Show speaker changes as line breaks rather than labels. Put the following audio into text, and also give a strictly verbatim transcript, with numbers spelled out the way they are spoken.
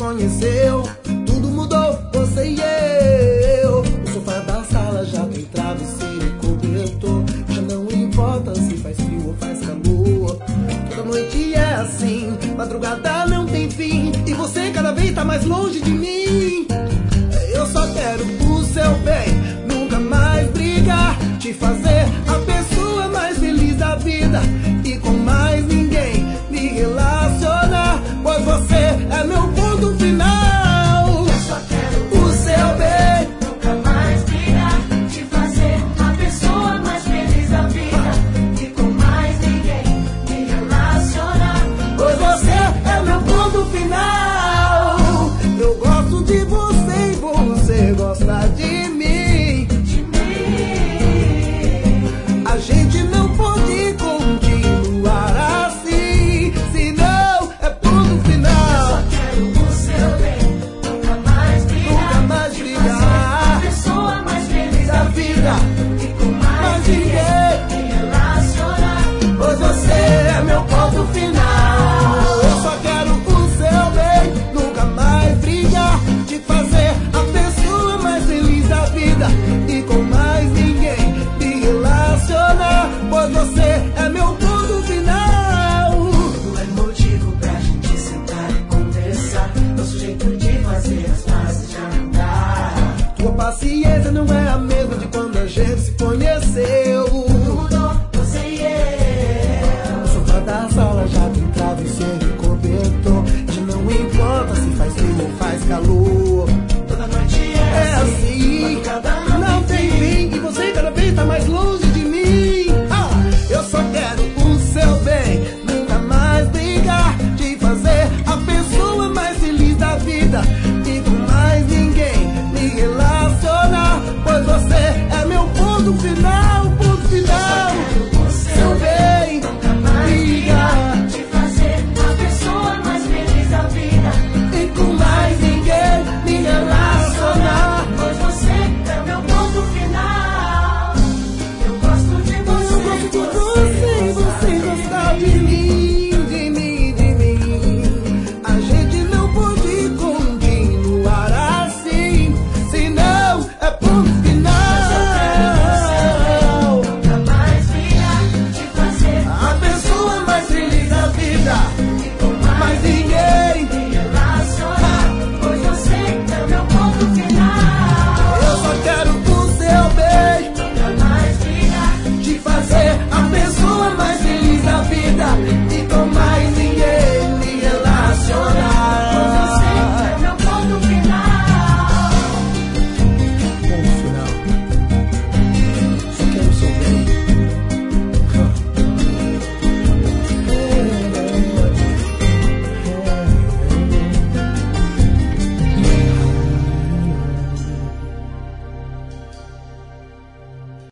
conheceu, tudo mudou, você e eu. O sofá da sala já tem travesseiro e cobertor. Já não importa se faz frio ou faz calor. Toda noite é assim, madrugada não tem fim, e você cada vez tá mais longe de mim. Eu só quero o seu bem, nunca mais brigar, te fazer a pessoa mais feliz da vida e com mais ninguém me relacionar, pois você é meu ponto final.
Eu só quero o seu bem, nunca mais brigar, te fazer a pessoa mais feliz da vida e com mais ninguém me relacionar,
Pois você é meu ponto final. Eu gosto de você e você gosta de mim.
de mim.
A gente não pode continuar assim, senão é ponto final.
Só quero o seu bem, nunca mais brigar,
Nunca mais
te
brigar.
fazer a pessoa mais feliz da vida e com mais
Mas
ninguém
ninguém,
me relacionar,
pois você é meu ponto final. Eu só quero o seu bem, nunca mais brigar, te fazer a pessoa mais feliz da vida e com mais ninguém me relacionar, pois você é meu ponto final.
Tudo é motivo pra gente sentar e conversar. Nosso jeito de fazer as pazes já não dá.
Tua paciência não é a mesma de quando a gente se conheceu.
Tudo mudou, você e eu.
O sofá da sala já tem travesseiro e cobertor. Já não importa se faz frio ou faz calor.